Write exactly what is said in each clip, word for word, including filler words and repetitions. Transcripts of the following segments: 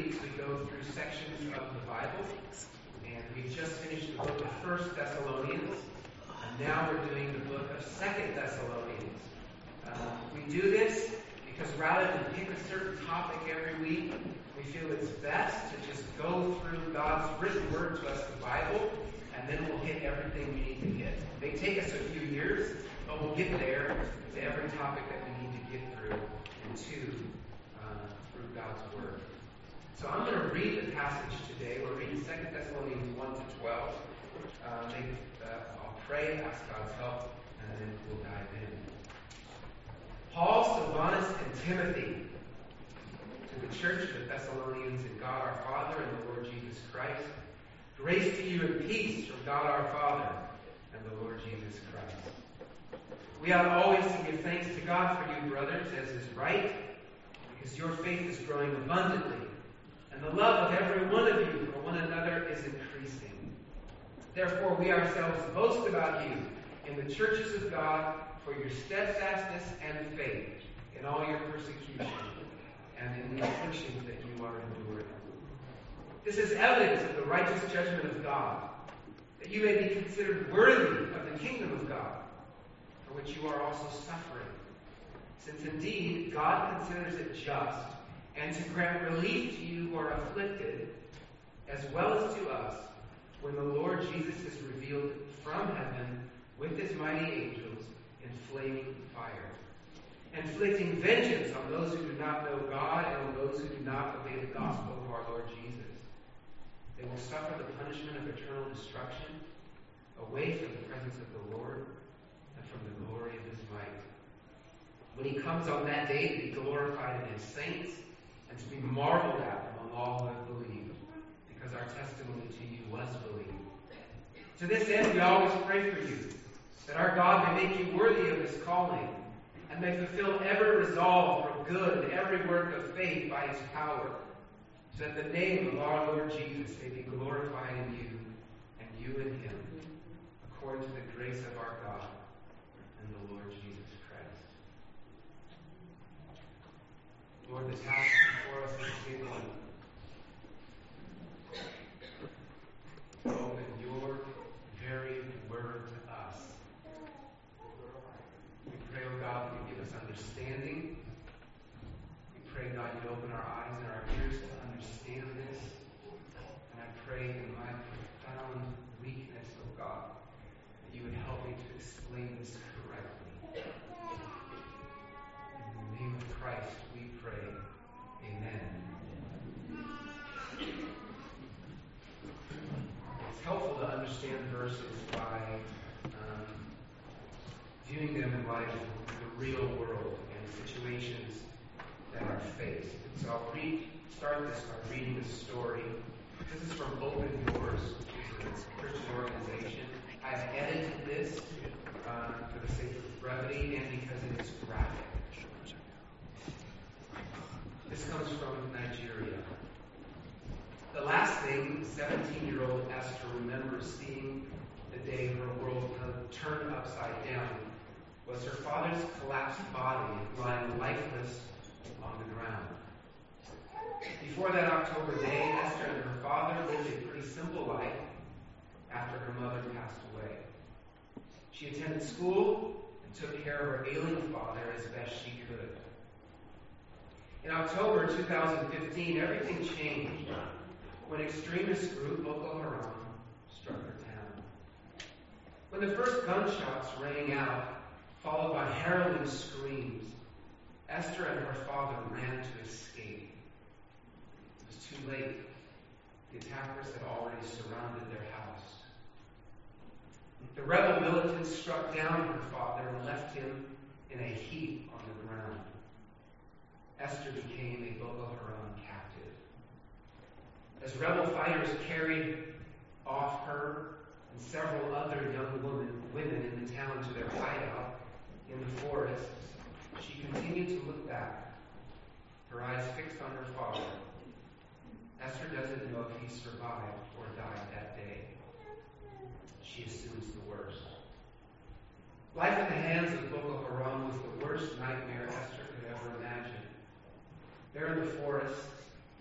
weeks we go through sections of the Bible, and we've just finished the book of First Thessalonians, and now we're doing the book of Second Thessalonians. Uh, we do this because rather than pick a certain topic every week, we feel it's best to just go through God's written word to us, the Bible, and then we'll hit everything we need to hit. It may take us a few years, but we'll get there to every topic that we need to get through and to uh, through God's word. So I'm going to read the passage today. We're reading Second Thessalonians one to twelve. Uh, maybe, uh, I'll pray, ask God's help, and then we'll dive in. Paul, Silvanus, and Timothy, to the church of the Thessalonians in God our Father and the Lord Jesus Christ, grace to you and peace from God our Father and the Lord Jesus Christ. We ought always to give thanks to God for you, brothers, as is right, because your faith is growing abundantly, and the love of every one of you for one another is increasing. Therefore, we ourselves boast about you in the churches of God for your steadfastness and faith in all your persecution and in the afflictions that you are enduring. This is evidence of the righteous judgment of God, that you may be considered worthy of the kingdom of God, for which you are also suffering. Since indeed God considers it just, and to grant relief to you who are afflicted, as well as to us, when the Lord Jesus is revealed from heaven with his mighty angels in flaming fire, inflicting vengeance on those who do not know God and on those who do not obey the gospel of our Lord Jesus. They will suffer the punishment of eternal destruction away from the presence of the Lord and from the glory of his might. When he comes on that day to be glorified in his saints and to be marveled at among all who have believed, because our testimony to you was believed. To this end we always pray for you, that our God may make you worthy of his calling, and may fulfill every resolve for good and every work of faith by his power, so that the name of our Lord Jesus may be glorified in you, and you in him, according to the grace of our God and the Lord Jesus Christ. Lord, the task before us is big one. To open your very word to us. We pray, oh God, that you give us understanding. We pray, God, you open our eyes and our ears to understand this. And I pray in my profound weakness, oh God, that you would help me to explain this correctly. In the name of Christ, we pray. Amen. It's helpful to understand verses by um, viewing them in light of the real world and situations that are faced. So I'll read, start this by reading a story. This is from Open Doors, which is a Christian organization. I've edited this uh, for the sake of brevity and because it is graphic. This comes from Nigeria. The last thing seventeen-year-old Esther remembers seeing the day her world turned upside down was her father's collapsed body lying lifeless on the ground. Before that October day, Esther and her father lived a pretty simple life after her mother passed away. She attended school and took care of her ailing father as best she could. In October two thousand fifteen, everything changed when extremist group Boko Haram struck her town. When the first gunshots rang out, followed by harrowing screams, Esther and her father ran to escape. It was too late. The attackers had already surrounded their house. The rebel militants struck down her father and left him in a heap on the ground. Esther became a Boko Haram captive. As rebel fighters carried off her and several other young women, women in the town to their hideout in the forests, she continued to look back, her eyes fixed on her father. Esther doesn't know if he survived or died that day. She assumes the worst. Life in the hands of Boko Haram was the worst nightmare Esther could ever imagine. There in the forest,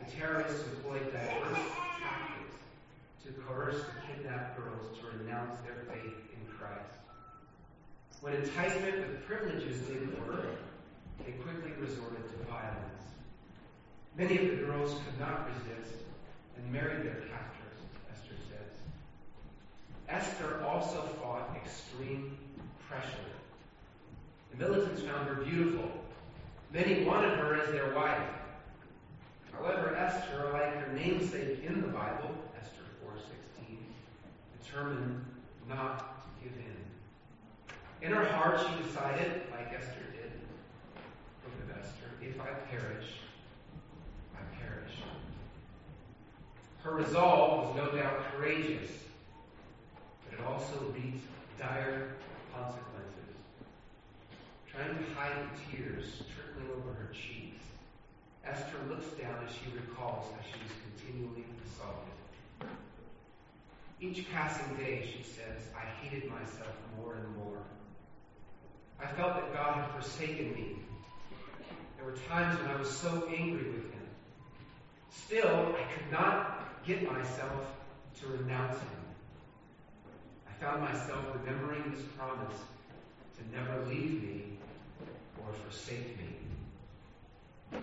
the terrorists employed diverse tactics to coerce the kidnapped girls to renounce their faith in Christ. When enticement with privileges didn't work, they quickly resorted to violence. Many of the girls could not resist and married their captors, Esther says. Esther also fought extreme pressure. The militants found her beautiful. Many wanted her as their wife. However, Esther, like her namesake in the Bible, Esther four sixteen, determined not to give in. In her heart, she decided, like Esther did, Book of Esther, if I perish, I perish. Her resolve was no doubt courageous, but it also reaped dire consequences. Trying to hide the tears trickling over her cheeks, Esther looks down as she recalls how she was continually assaulted. Each passing day, she says, I hated myself more and more. I felt that God had forsaken me. There were times when I was so angry with him. Still, I could not get myself to renounce him. I found myself remembering his promise to never leave me or forsake me.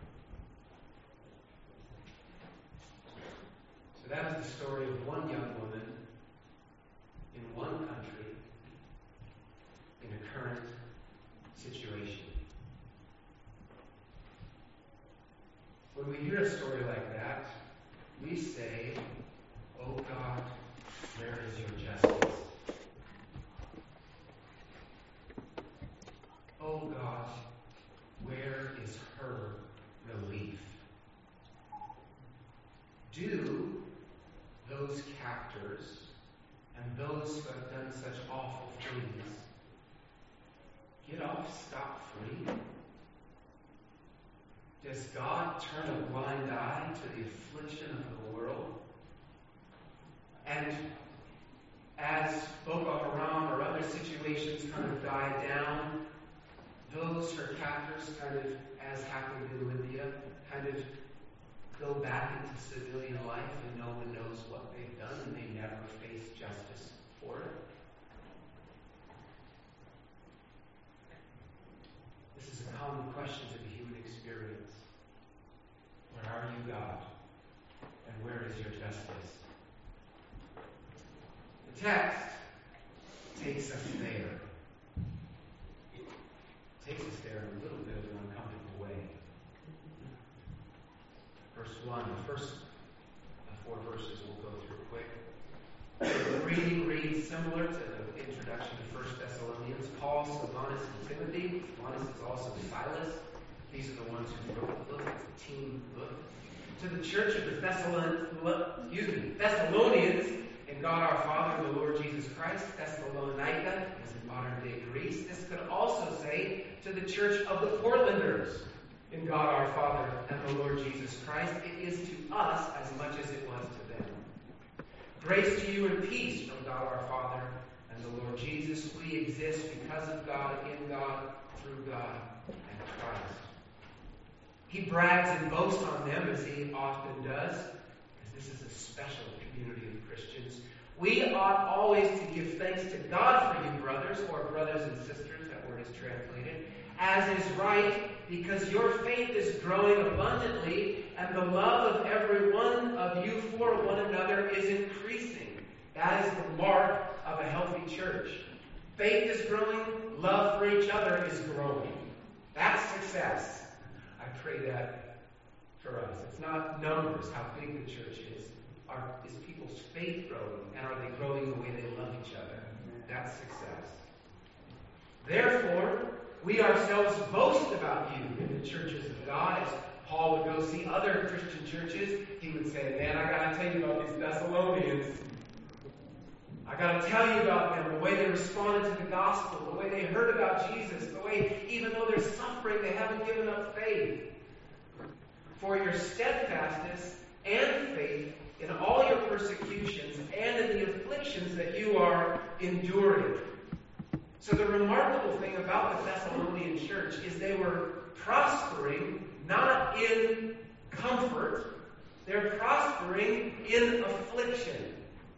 So that is the story of one young woman in one country in a current situation. When we hear a story like that, we say, "Oh God, where is your justice? Oh God, where is her relief? Do those captors and those who have done such awful things get off scot-free? Does God turn a blind eye to the affliction of the world? And as Boko Haram or other situations kind of die down, those her captors kind of, as happened in Libya, kind of go back into civilian life and no one knows what they've done and they never face justice for it? This is a common question to the human experience. Where are you, God? And where is your justice? The text takes us there. Takes us there in a little bit of an uncomfortable way. Verse one, the first four verses we'll go through quick. The reading reads similar to the introduction to First Thessalonians. Paul, Silvanus, and Timothy. Silvanus is also Silas. These are the ones who wrote the book. It's a team book. To the church of the Thessalon- excuse me, Thessalonians, in God our Father and the Lord Jesus Christ. Thessalonica is in modern-day Greece. This could also say to the church of the Portlanders, in God our Father and the Lord Jesus Christ. It is to us as much as it was to them. Grace to you and peace from God our Father and the Lord Jesus. We exist because of God, in God, through God, and Christ. He brags and boasts on them, as he often does, because this is a special community of Christians. We ought always to give thanks to God for you, brothers, or brothers and sisters, that word is translated, as is right, because your faith is growing abundantly, and the love of every one of you for one another is increasing. That is the mark of a healthy church. Faith is growing, love for each other is growing. That's success. I pray that for us. It's not numbers, how big the church is. Are, is people's faith growing, and are they growing the way they love each other? That's success. Therefore, we ourselves boast about you in the churches of God. As Paul would go see other Christian churches, he would say, man, I got to tell you about these Thessalonians. I got to tell you about them, the way they responded to the gospel, the way they heard about Jesus, the way, even though they're suffering, they haven't given up faith. For your steadfastness and faith in all your persecutions and in the afflictions that you are enduring. So the remarkable thing about the Thessalonian church is they were prospering not in comfort. They're prospering in affliction.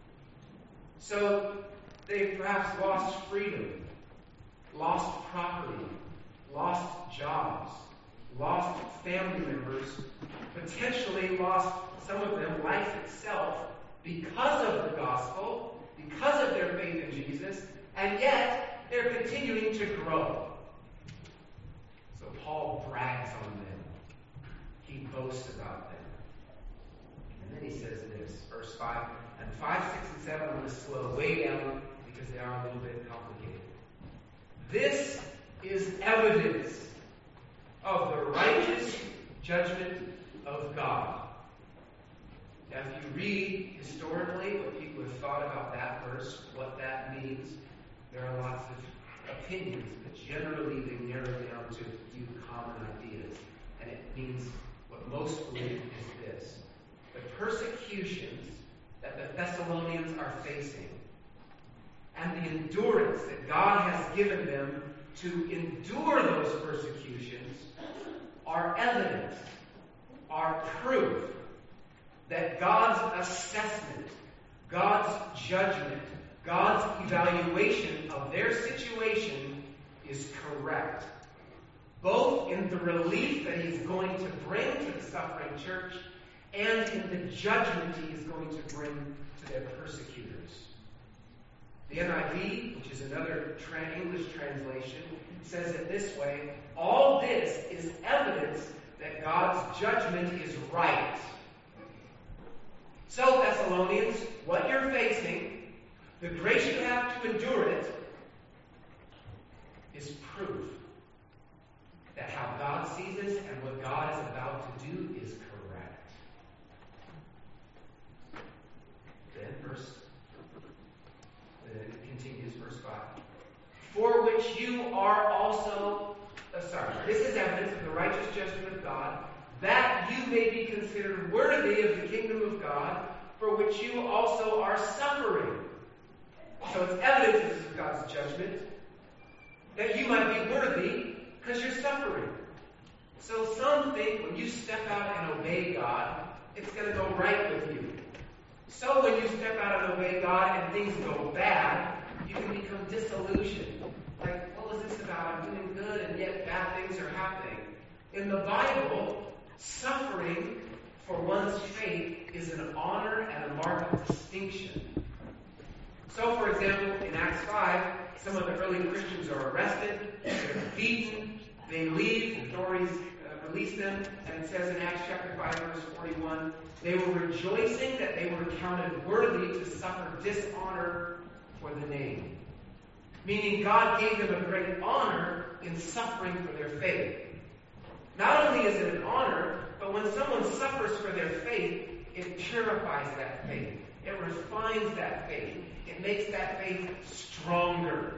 So they've perhaps lost freedom, lost property, lost jobs, lost family members, potentially lost, some of them, life itself because of the gospel, because of their faith in Jesus, and yet they're continuing to grow. So Paul brags on them. He boasts about them. And then he says this, verse five, and five, six, and seven, I'm going to slow way down because they are a little bit complicated. This is evidence of the righteous judgment of God. Now, if you read historically what people have thought about that verse, what that means, there are lots of opinions, but generally they narrow down to a few common ideas. And it means what most believe is this: the persecutions that the Thessalonians are facing and the endurance that God has given them to endure those persecutions are evidence, are proof that God's assessment, God's judgment, God's evaluation of their situation is correct, both in the relief that He's going to bring to the suffering church and in the judgment He is going to bring to their persecutors. The N I V, which is another tra- English translation, says it this way: all this is evidence that God's judgment is right. So, Thessalonians, what you're facing, the grace you have to endure it, is proof that how God sees it and what God is about to do is correct. Then verse, uh, it continues, verse five. For which you are also, uh, sorry, this is evidence of the righteous judgment of God, that you may be considered worthy of the kingdom of God, for which you also are suffering. So it's evidence of God's judgment, that you might be worthy because you're suffering. So some think when you step out and obey God, it's going to go right with you. So when you step out and obey God and things go bad, you can become disillusioned. Like, what was this about? I'm doing good and yet bad things are happening. In the Bible, suffering for one's faith is an honor and a mark of distinction. So, for example, in Acts five, some of the early Christians are arrested, they're beaten, they leave, the authorities uh, release them, and it says in Acts chapter five, verse forty-one, they were rejoicing that they were counted worthy to suffer dishonor for the name. Meaning God gave them a great honor in suffering for their faith. Not only is it an honor, but when someone suffers for their faith, it purifies that faith. It refines that faith. It makes that faith stronger.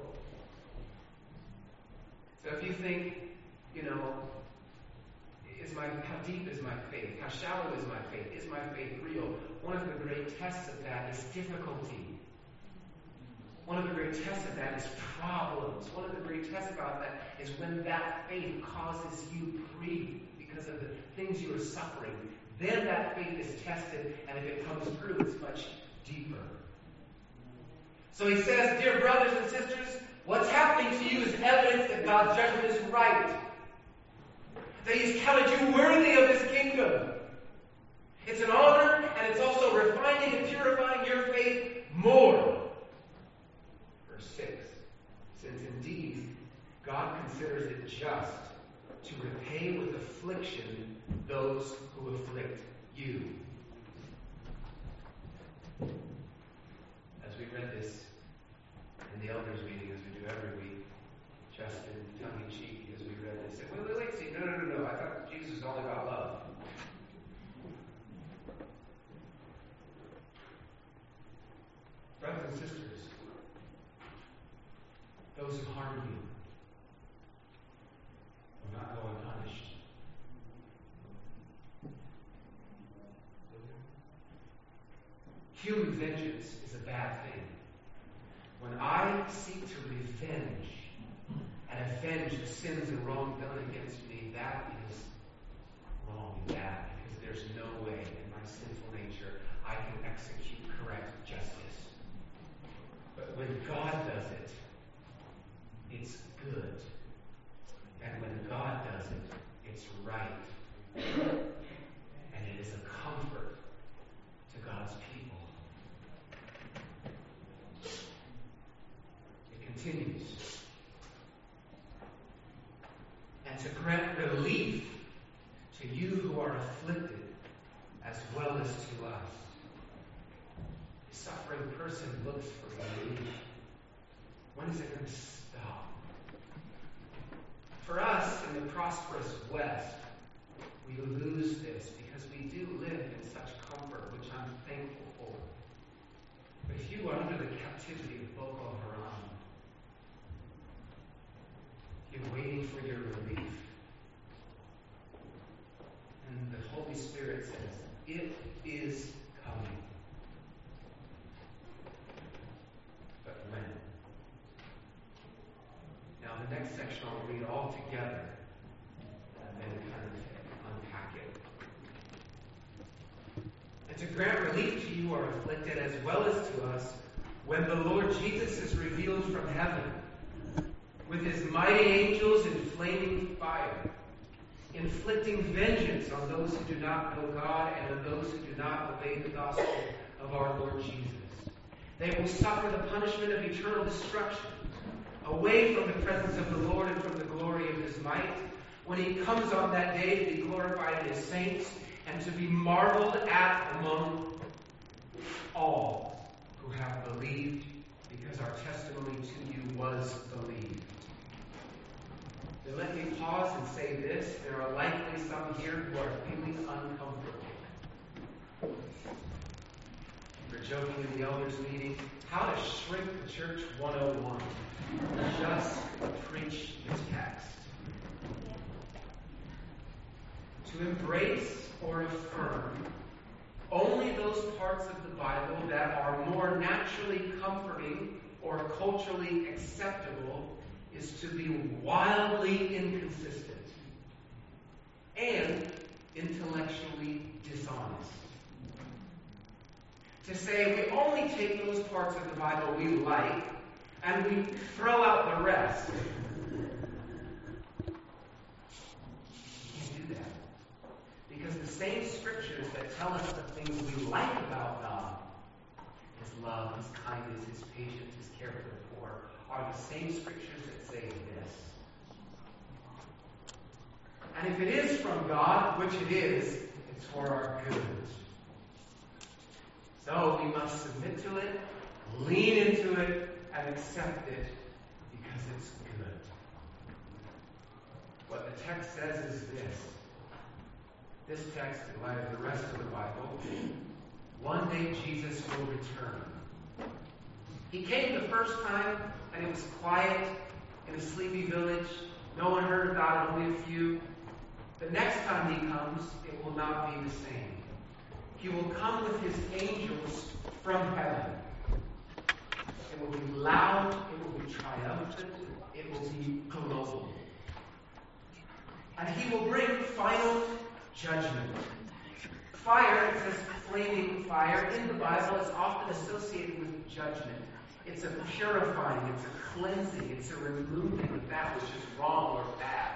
So if you think, you know, is my how deep is my faith? How shallow is my faith? Is my faith real? One of the great tests of that is difficulty. One of the great tests of that is problems. One of the great tests about that is when that faith causes you grief because of the things you are suffering. Then that faith is tested, and if it comes through, it's much deeper. So he says, dear brothers and sisters, what's happening to you is evidence that God's judgment is right. That He's counted you worthy of His kingdom. It's an honor, and it's also refining and purifying your faith more. Verse six, since indeed God considers it just to repay with affliction those who afflict you. As we read this in the elders' meeting, as we do every week, Justin, tongue-in-cheek, as we read this, said, wait, wait, wait, see, no, no, no, no, I thought Jesus was all about love. Brothers and sisters, those who harm you will not go unpunished. Human vengeance is a bad thing. When I seek to revenge and avenge the sins and wrong done against me, that is wrong and bad. afflicted as well as to us. The suffering person looks for relief. When is it going to stop? For us in the prosperous West, we lose this because we do live in such comfort, which I'm thankful for. But if you are under the captivity of Boko Haram, you're waiting for your relief. And the Holy Spirit says, it is coming. But when? Now the next section I'll read all together and then kind of unpack it. And to grant relief to you who are afflicted as well as to us, when the Lord Jesus is revealed from heaven, with his mighty angels in flaming fire, inflicting vengeance on those who do not know God and on those who do not obey the gospel of our Lord Jesus. They will suffer the punishment of eternal destruction, away from the presence of the Lord and from the glory of his might, when he comes on that day to be glorified in his saints and to be marveled at among all who have believed, because our testimony to you was believed. Then let me pause and say this. There are likely some here who are feeling uncomfortable. We were joking in the elders' meeting, how to shrink the church one oh one. Just preach the text. To embrace or affirm only those parts of the Bible that are more naturally comforting or culturally acceptable is to be wildly inconsistent and intellectually dishonest. To say we only take those parts of the Bible we like and we throw out the rest. You can't do that. Because the same scriptures that tell us the things we like about God, his love, his kindness, his patience, his care for the poor, are the same scriptures that say this. And if it is from God, which it is, it's for our good. So we must submit to it, lean into it, and accept it because it's good. What the text says is this. This text, in light of the rest of the Bible, one day Jesus will return. He came the first time, and it was quiet in a sleepy village. No one heard about it, only a few. The next time he comes, it will not be the same. He will come with his angels from heaven. It will be loud, it will be triumphant, it will be global. And he will bring final judgment. Fire, it says flaming fire, in the Bible is often associated with judgment. It's a purifying, it's a cleansing, it's a removing of that which is wrong or bad.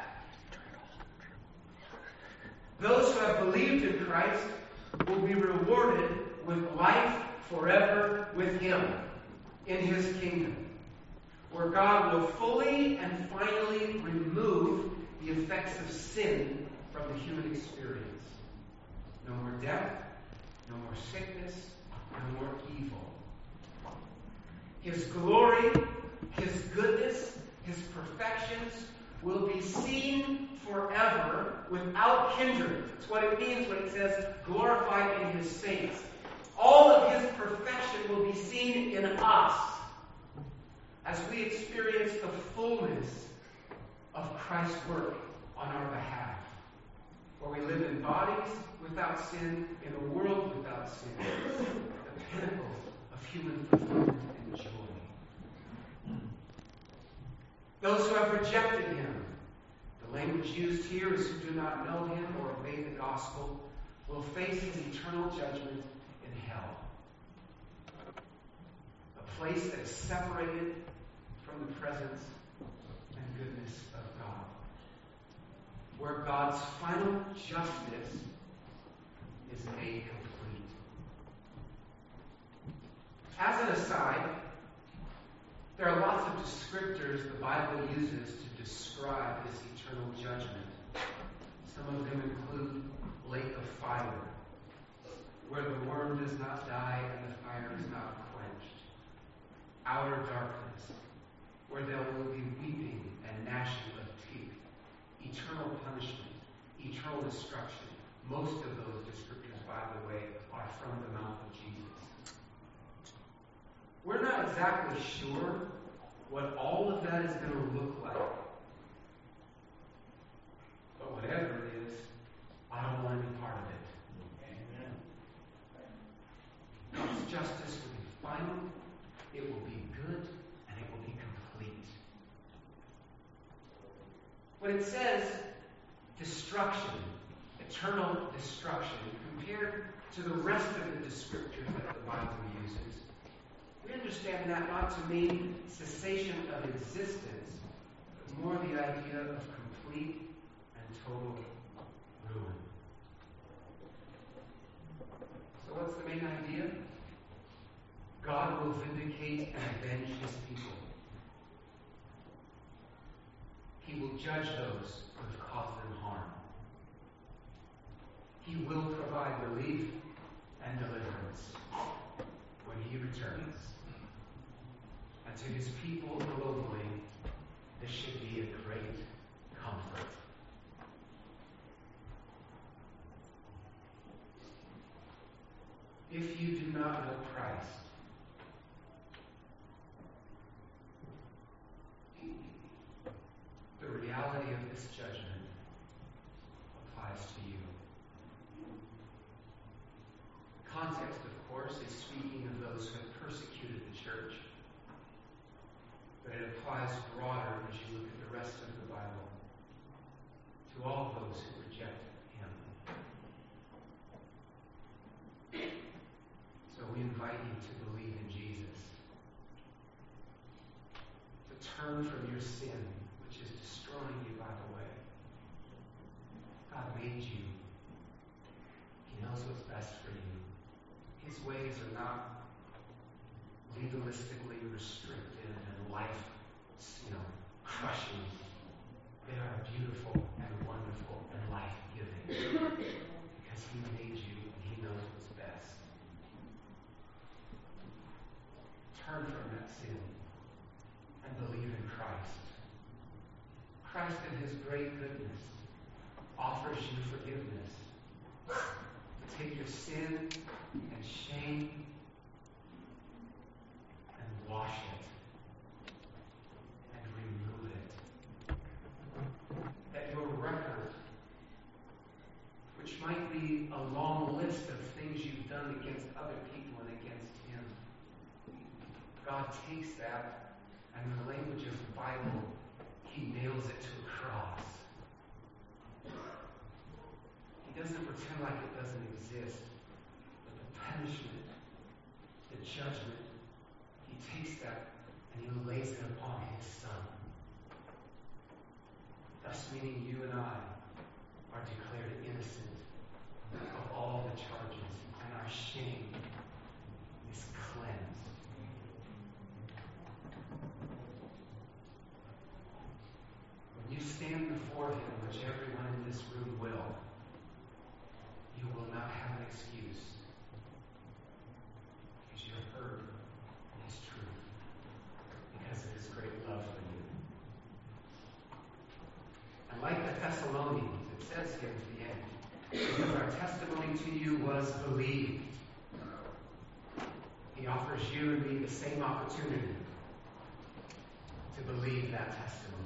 Those who have believed in Christ will be rewarded with life forever with him in his kingdom, where God will fully and finally remove the effects of sin from the human experience. No more death, no more sickness, no more evil. His glory, his goodness, his perfections will be seen forever without hindrance. It's what it means when it says glorified in his saints. All of his perfection will be seen in us as we experience the fullness of Christ's work on our behalf. Where we live in bodies without sin, in a world without sin. The pinnacle of human fulfillment and joy. Those who have rejected him, the language used here is who do not know him or obey the gospel, will face his eternal judgment in hell. A place that is separated from the presence and goodness of God. Where God's final justice is made complete. As an aside, there are lots of descriptors the Bible uses to describe this eternal judgment. Some of them include lake of fire, where the worm does not die and the fire is not quenched. Outer darkness, where there will be weeping and gnashing of teeth. Eternal punishment, eternal destruction. Most of those descriptors, by the way, are from the mouth of Jesus. We're not exactly sure what all of that is going to look like. But whatever it is, I don't want to be part of it. Amen. God's justice will be final, it will be good, and it will be complete. When it says destruction, eternal destruction, compared to the rest of the descriptors that the Bible uses, we understand that not to mean cessation of existence, but more the idea of complete and total ruin. So what's the main idea? God will vindicate and avenge his people. He will judge those who have caused them harm. He will provide relief and deliverance when he returns. And to his people globally, this should be a great comfort. If you do not know Christ, the reality of this judgment applies to you. Context, of course, is speaking of those who have persecuted the church. But it applies broader as you look at the rest of the Bible to all those who reject him. So we invite you to believe in Jesus. To turn from your sin, which is destroying you, by the way. God made you. He knows what's best for you. His ways are not legalistically restrictive and life, you know, crushing. They are beautiful and wonderful and life-giving because he made you and he knows what's best. Turn from that sin and believe in Christ. Christ in his great goodness offers you forgiveness. To take your sin and shame and wash it and remove it. That your record, which might be a long list of things you've done against other people and against him, God takes that and in the language of the Bible, he nails it to a cross. He doesn't pretend like it doesn't exist. But the punishment, the judgment, he takes that and he lays it upon his Son. Thus meaning you and I are declared innocent of all the charges, and our shame is cleansed. When you stand before him, which everyone in this room will, you will not have an excuse because you have heard his truth because of his great love for you. And like the Thessalonians, it says here at the end, because our testimony to you was believed. He offers you and me the same opportunity to believe that testimony.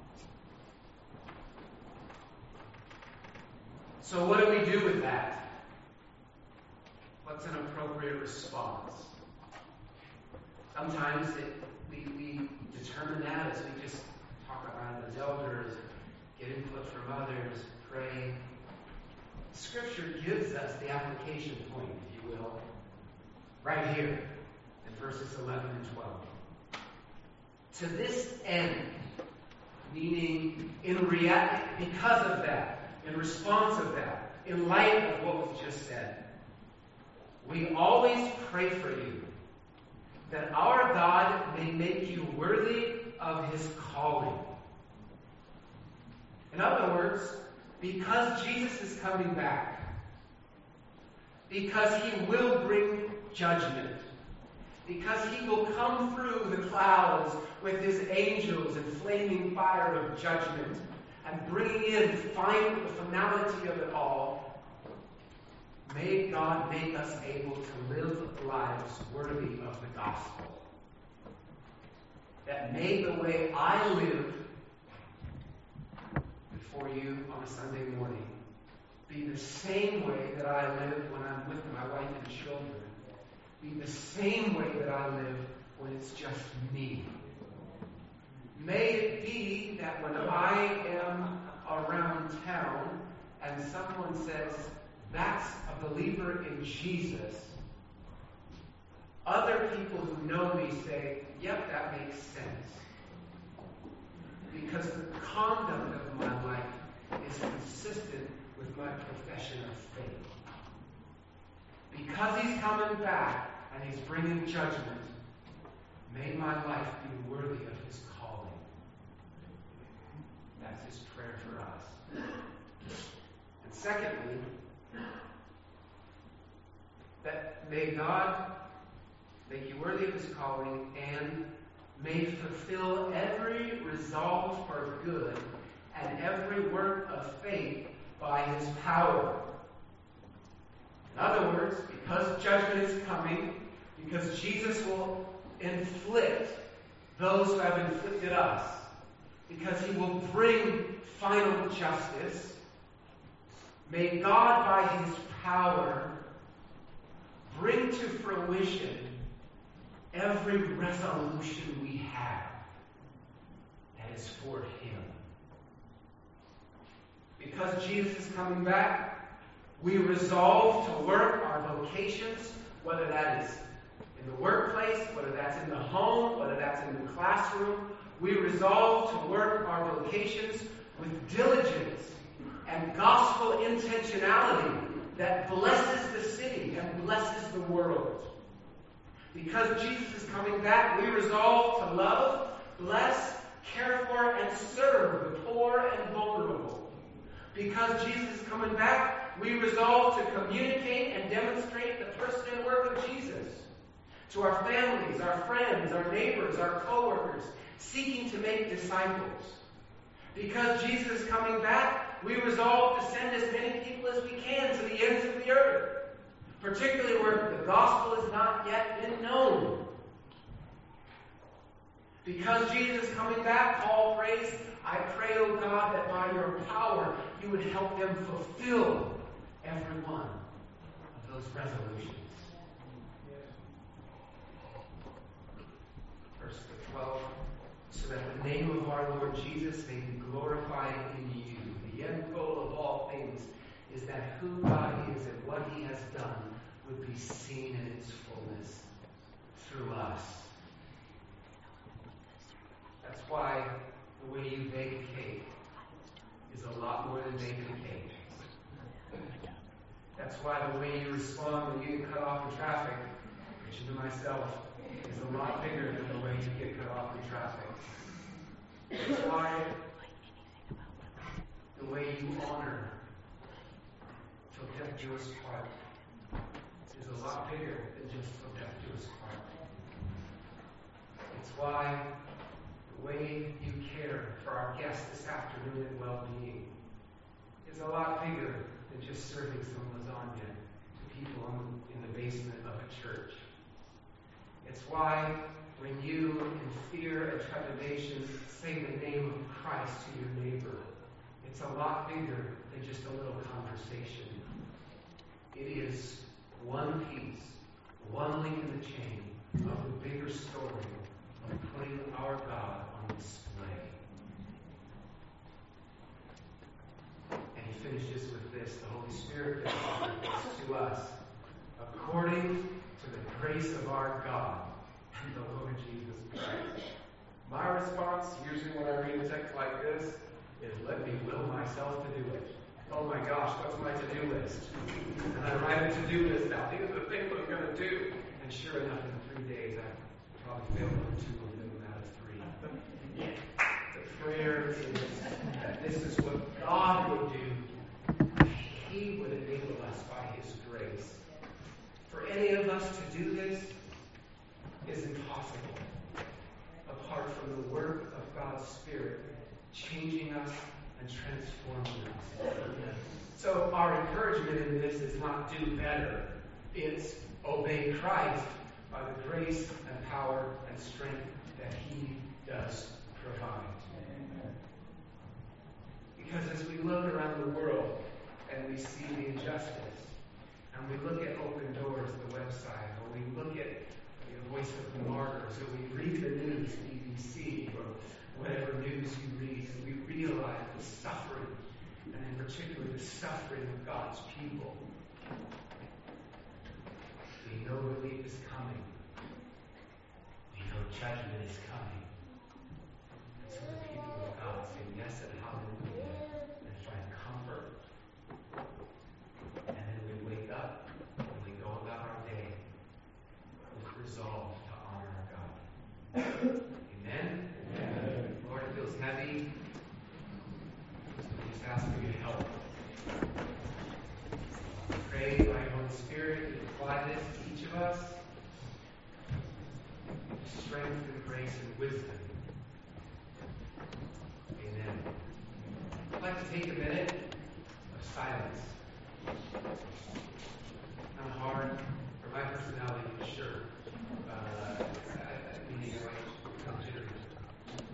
So what do we do with that? What's an appropriate response? Sometimes it, we, we determine that as we just talk about it as elders, get input from others, pray. Scripture gives us the application point, if you will, right here in verses eleven and twelve. To this end, meaning in reality, because of that, in response of that, in light of what was just said, we always pray for you that our God may make you worthy of his calling. In other words, because Jesus is coming back, Because he will bring judgment. Because he will come through the clouds with his angels and flaming fire of judgment and bringing in final, the finality of it all. May God make us able to live lives worthy of the gospel. That may the way I live before you on a Sunday morning be the same way that I live when I'm with my wife and children. Be the same way that I live when it's just me. May it be that when I am around town and someone says, that's a believer in Jesus, other people who know me say, yep, that makes sense. Because the conduct of my life is consistent with my profession of faith. Because he's coming back and he's bringing judgment, may my life be worthy of his calling. That's his prayer for us. And secondly, that may God make you worthy of his calling and may fulfill every resolve for good and every work of faith by his power. In other words, because judgment is coming, because Jesus will inflict those who have inflicted us, because he will bring final justice, may God by his power bring to fruition every resolution we have that is for him. Because Jesus is coming back, we resolve to work our vocations, whether that is in the workplace, whether that's in the home, whether that's in the classroom. We resolve to work our vocations with diligence and gospel intentionality that blesses the city and blesses the world. Because Jesus is coming back, we resolve to love, bless, care for, and serve the poor and vulnerable. Because Jesus is coming back, we resolve to communicate and demonstrate the person and work of Jesus to our families, our friends, our neighbors, our co-workers, seeking to make disciples. Because Jesus is coming back, we resolve to send as many people as we can to the ends of the earth, particularly where the gospel has not yet been known. Because Jesus is coming back, Paul prays, I pray, O God, that by your power you would help them fulfill every one of those resolutions. Verse twelve, so that the name of our Lord Jesus may be glorified in you. The end goal of all things is that who God is and what he has done would be seen in its fullness through us. That's why the way you bake a cake is a lot more than baking a cake. That's why the way you respond when you get cut off in traffic, preaching to myself, is a lot bigger than the way you get cut off in traffic. That's why the way you honor Totepu's Park is a lot bigger than just Totepu's Park. It's why the way you care for our guests this afternoon at well-being is a lot bigger than just serving some lasagna to people in the basement of a church. It's why when you, in fear and trepidation, say the name of Christ to your neighbor, it's a lot bigger than just a little conversation. It is one piece, one link in the chain of the bigger story of putting our God on display. And he finishes with this, the Holy Spirit has offered this to us according to the grace of our God and the Lord Jesus Christ. My response, usually when I read a text like this, is let me will myself to do it. Oh my gosh, what's my to-do list? And I write a to-do list out. These are the things I'm going to do. And sure enough, in three days, I probably failed on two of them out of three. The prayer is that this is what God would do. He would enable us by his grace any of us to do this is impossible apart from the work of God's Spirit changing us and transforming us. So our encouragement in this is not do better. It's obey Christ by the grace and power and strength that He does provide. Because as we look around the world and we see the injustice, and we look at Open Doors, the website, or we look at the Voice of the Martyrs, or we read the news, B B C, or whatever news you read, and we realize the suffering, and in particular the suffering of God's people, we know relief is coming. We know judgment is coming. And so the people of God say yes and hallelujah and find comfort. And then we wake up and we go about our day with resolve to honor our God. Amen? Amen. Lord, it feels heavy. So we just ask for your help. Pray by your Holy Spirit to apply this to each of us. Strength and grace and wisdom. Amen. I'd like to take a minute of silence.